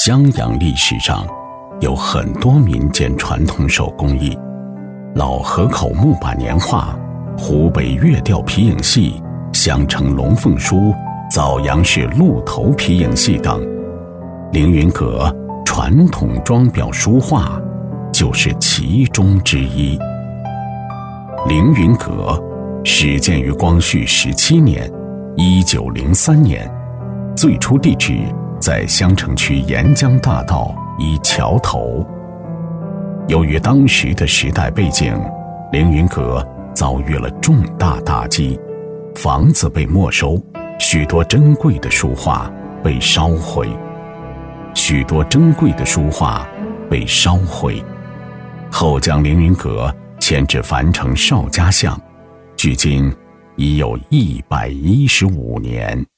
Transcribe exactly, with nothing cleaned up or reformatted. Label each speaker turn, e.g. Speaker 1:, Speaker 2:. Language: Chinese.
Speaker 1: 襄阳历史上有很多民间传统手工艺，老河口木把年画、湖北月调皮影戏、襄城龙凤书、枣阳市鹿头皮影戏等，凌云阁传统装裱书画就是其中之一。凌云阁始建于光绪十七年一九零三年，最初地址在襄城区沿江大道一桥头。由于当时的时代背景，凌云阁遭遇了重大打击，房子被没收，许多珍贵的书画被烧毁，许多珍贵的书画被烧毁，后将凌云阁迁至樊城邵家巷，距今已有一百一十五年。